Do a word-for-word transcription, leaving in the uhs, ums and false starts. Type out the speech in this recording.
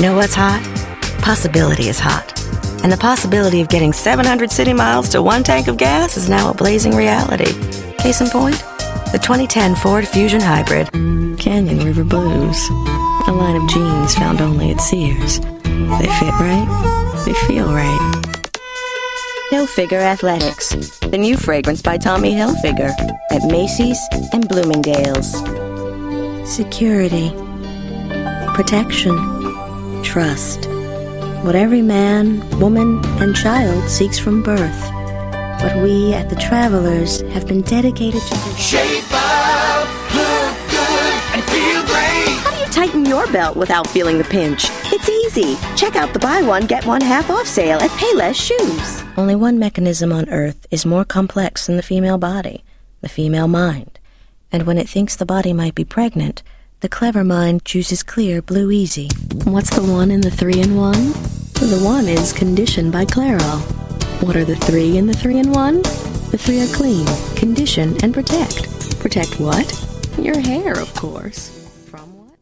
know what's hot? Possibility is hot. And the possibility of getting seven hundred city miles to one tank of gas is now a blazing reality. Case in point, the twenty ten Ford Fusion Hybrid. Canyon River Blues. A line of jeans found only at Sears. They fit right. They feel right. Hilfiger Athletics. The new fragrance by Tommy Hilfiger. At Macy's and Bloomingdale's. Security. Protection. Trust. What every man, woman, and child seeks from birth. What we at the Travelers have been dedicated to. Shape up, look good, and feel great. How do you tighten your belt without feeling the pinch? It's easy. Check out the buy one, get one half off sale at Payless Shoes. Only one mechanism on Earth is more complex than the female body, the female mind. And when it thinks the body might be pregnant, the clever mind chooses Clear Blue Easy. What's the one in the three in one? The one is conditioned by Clairol. What are the three in the three in one? The three are clean, condition, and protect. Protect what? Your hair, of course.